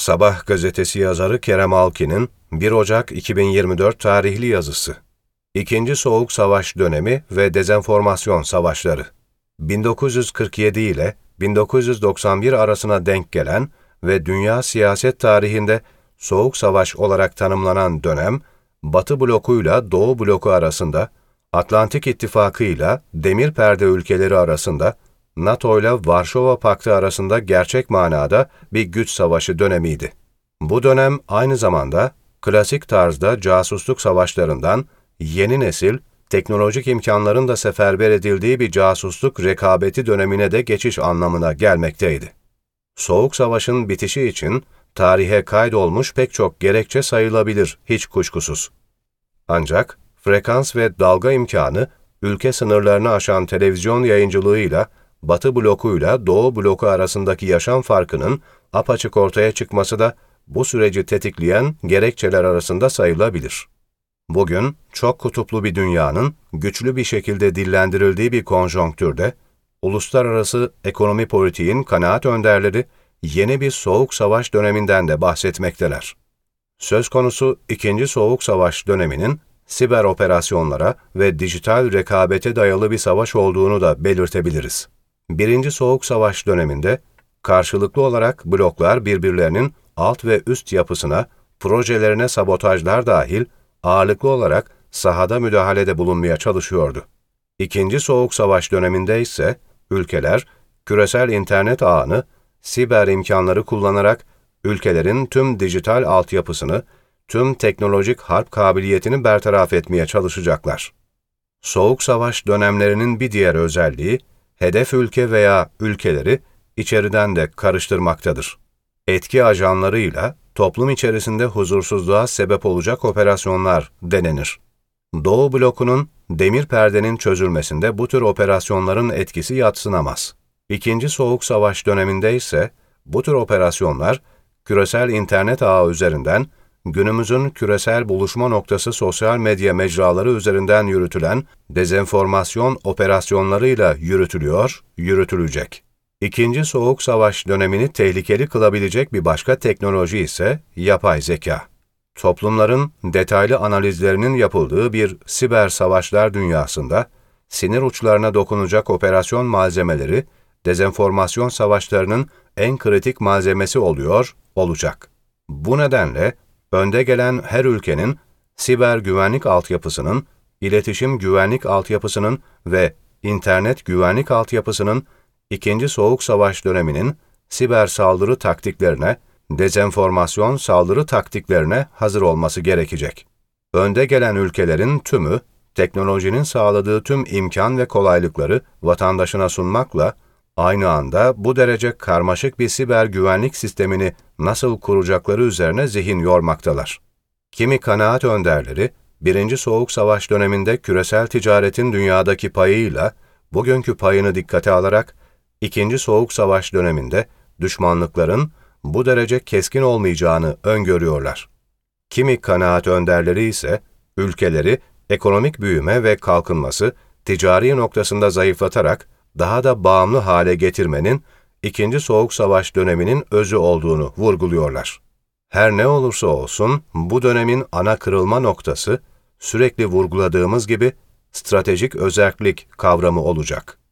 Sabah gazetesi yazarı Kerem Alkin'in 1 Ocak 2024 tarihli yazısı. İkinci Soğuk Savaş dönemi ve dezenformasyon savaşları. 1947 ile 1991 arasına denk gelen ve dünya siyaset tarihinde Soğuk Savaş olarak tanımlanan dönem, Batı blokuyla Doğu bloku arasında, Atlantik İttifakı ile Demir Perde ülkeleri arasında, NATO ile Varşova Paktı arasında gerçek manada bir güç savaşı dönemiydi. Bu dönem aynı zamanda klasik tarzda casusluk savaşlarından yeni nesil, teknolojik imkanların da seferber edildiği bir casusluk rekabeti dönemine de geçiş anlamına gelmekteydi. Soğuk Savaş'ın bitişi için tarihe kaydolmuş pek çok gerekçe sayılabilir hiç kuşkusuz. Ancak frekans ve dalga imkanı ülke sınırlarını aşan televizyon yayıncılığıyla Batı blokuyla Doğu bloku arasındaki yaşam farkının apaçık ortaya çıkması da bu süreci tetikleyen gerekçeler arasında sayılabilir. Bugün çok kutuplu bir dünyanın güçlü bir şekilde dillendirildiği bir konjonktürde, uluslararası ekonomi politiğin kanaat önderleri yeni bir soğuk savaş döneminden de bahsetmekteler. Söz konusu İkinci Soğuk Savaş döneminin siber operasyonlara ve dijital rekabete dayalı bir savaş olduğunu da belirtebiliriz. Birinci Soğuk Savaş döneminde karşılıklı olarak bloklar birbirlerinin alt ve üst yapısına, projelerine sabotajlar dahil ağırlıklı olarak sahada müdahalede bulunmaya çalışıyordu. İkinci Soğuk Savaş döneminde ise ülkeler küresel internet ağını, siber imkanları kullanarak ülkelerin tüm dijital altyapısını, tüm teknolojik harp kabiliyetini bertaraf etmeye çalışacaklar. Soğuk Savaş dönemlerinin bir diğer özelliği, hedef ülke veya ülkeleri içeriden de karıştırmaktadır. Etki ajanlarıyla toplum içerisinde huzursuzluğa sebep olacak operasyonlar denenir. Doğu blokunun demir perdenin çözülmesinde bu tür operasyonların etkisi yadsınamaz. İkinci Soğuk Savaş döneminde ise bu tür operasyonlar küresel internet ağı üzerinden günümüzün küresel buluşma noktası sosyal medya mecraları üzerinden yürütülen dezenformasyon operasyonlarıyla yürütülecek. İkinci Soğuk Savaş dönemini tehlikeli kılabilecek bir başka teknoloji ise yapay zeka. Toplumların detaylı analizlerinin yapıldığı bir siber savaşlar dünyasında, sinir uçlarına dokunacak operasyon malzemeleri, dezenformasyon savaşlarının en kritik malzemesi olacak. Bu nedenle, önde gelen her ülkenin siber güvenlik altyapısının, iletişim güvenlik altyapısının ve internet güvenlik altyapısının İkinci Soğuk Savaş döneminin siber saldırı taktiklerine, dezenformasyon saldırı taktiklerine hazır olması gerekecek. Önde gelen ülkelerin tümü, teknolojinin sağladığı tüm imkan ve kolaylıkları vatandaşına sunmakla, aynı anda bu derece karmaşık bir siber güvenlik sistemini nasıl kuracakları üzerine zihin yormaktalar. Kimi kanaat önderleri, Birinci Soğuk Savaş döneminde küresel ticaretin dünyadaki payıyla, bugünkü payını dikkate alarak, İkinci Soğuk Savaş döneminde düşmanlıkların bu derece keskin olmayacağını öngörüyorlar. Kimi kanaat önderleri ise, ülkeleri ekonomik büyüme ve kalkınması ticari noktasında zayıflatarak daha da bağımlı hale getirmenin İkinci Soğuk Savaş döneminin özü olduğunu vurguluyorlar. Her ne olursa olsun bu dönemin ana kırılma noktası sürekli vurguladığımız gibi stratejik özerklik kavramı olacak.